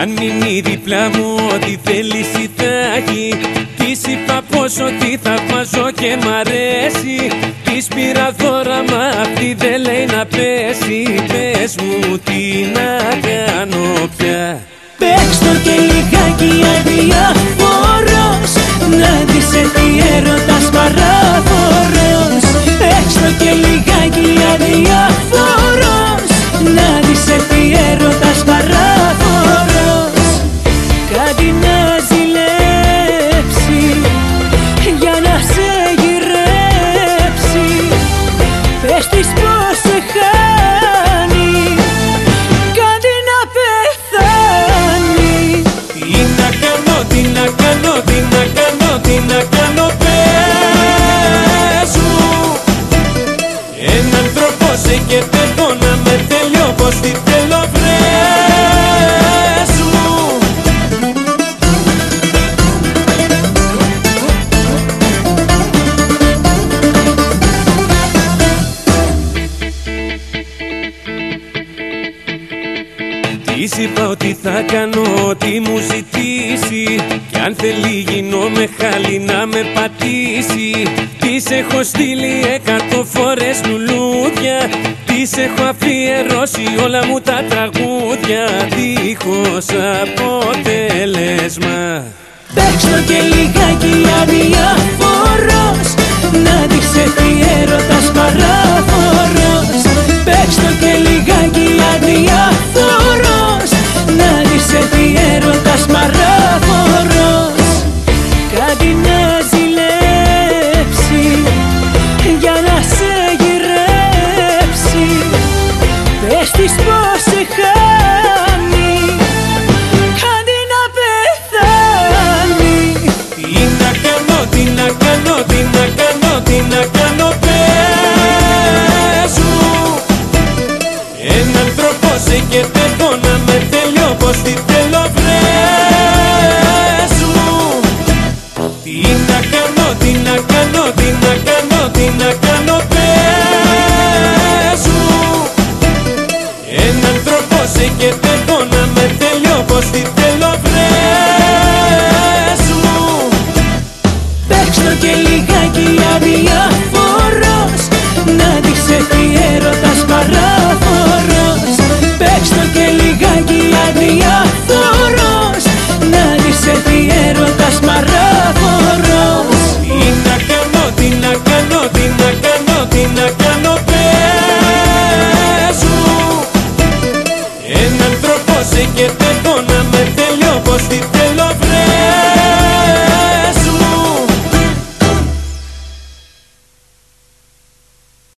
αν μείνει δίπλα μου ό,τι θέλεις θα έχει. Της είπα πως ότι θαυμάζω και μ' αρέσει. Της πήρα δώρα μα αυτή δεν λέει να πέσει. Πες μου τι να κάνω πια. Παίξ' το και λιγάκι αδιάφορος, να δεις τι έρωτας παράφορος. Παίξ' το και λιγάκι αδιάφορος, να δεις τι έρωτας παράφορος. Κάτι να ζηλέψει για να σε γυρέψει. Πες της πως σε χάνει, κάτι να πεθάνει. Τι να κάνω, τι να κάνω, τι να κάνω, τι να κάνω, πες μου. Έναν τρόπο σε και θέλω να με τέλειο πως τι θέλω, βρες μου. Της είπα ότι θα κάνω ό,τι μου ζητήσει, κι αν θέλει γίνομαι χάλι να με πατήσει. Της έχω στείλει 100 φορές λουλούδια, της έχω αφιερώσει όλα μου τα τραγούδια, δίχως αποτέλεσμα. Παίξ' το και λιγάκι αδιάφορος, να δεις τι έρωτας παράφορος. Παίξ' το και λιγάκι αδιάφορος, να δεις τι έρωτας παράφορος. Κάτι να ζηλέψει για να σε γυρέψει. Πες της πως σε χάνει, κάτι να πεθάνει. Τι να κάνω, τι να κάνω, τι να κάνω, τι να κάνω, πες μου. Έναν τρόπο σε και θέλω να με τέλειο πως τι θέλω, βρες μου. Τι να κάνω, τι να κάνω, τι να κάνω, τι να κάνω, πες μου. Έναν τρόπο σε και θέλω να με τέλειο πως τι θέλω, βρες μου. Παίξ' το και λιγάκι αδιάφορος, να δεις τι έρωτας παράφορος. Παίξ' το και λιγάκι αδιάφορος, να δεις τι έρωτας παράφορος. Τι να κάνω, τι να κάνω, τι να κάνω, τι να κάνω, πες μου. Έναν τρόπο σε και θέλω να με τέλειο